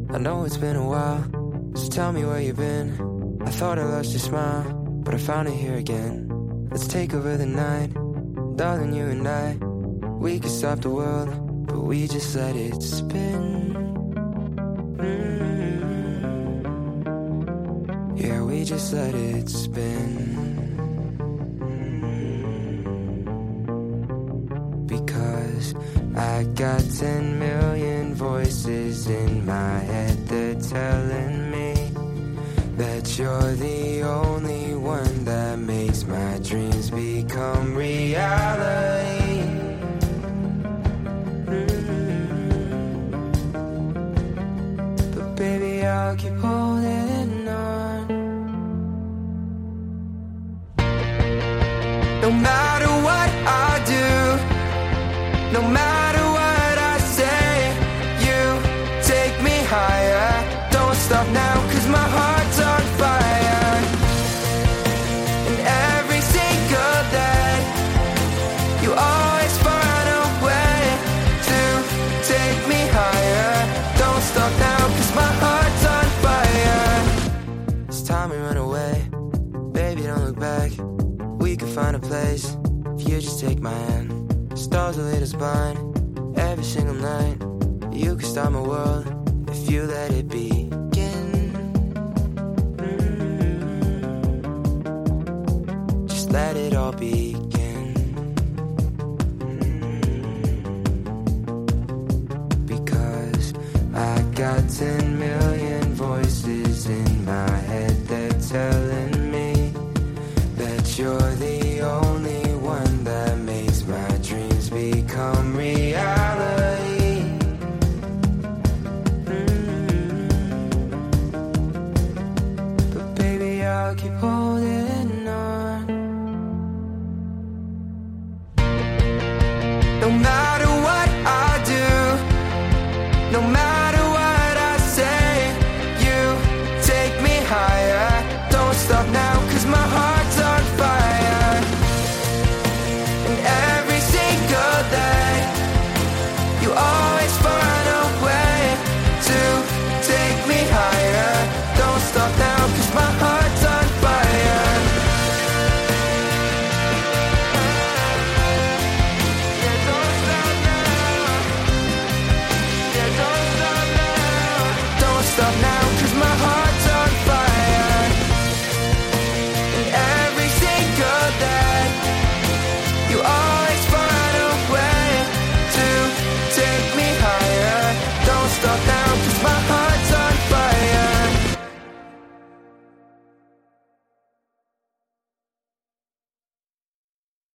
I know it's been a while, so tell me where you've been. I thought I lost your smile, but I found it here again. Let's take over the night, darling, you and I. We could stop the world, but we just let it spin. Yeah, we just let it spin. Because I got 10 million voices in my head. They're telling me that you're the only one that makes my dreams become reality. But baby, I'll keep holding on. No matter what I do, no matter what I say, you take me higher. Don't stop now, 'cause my heart's on fire. And every single day, you always find a way to take me higher. Don't stop now, 'cause my heart's on fire. It's time we run away. Baby, don't look back. We could find a place if you just take my hand. Stars will lead us blind every single night. You could start my world if you let it begin. Just let it all begin. Because I got 10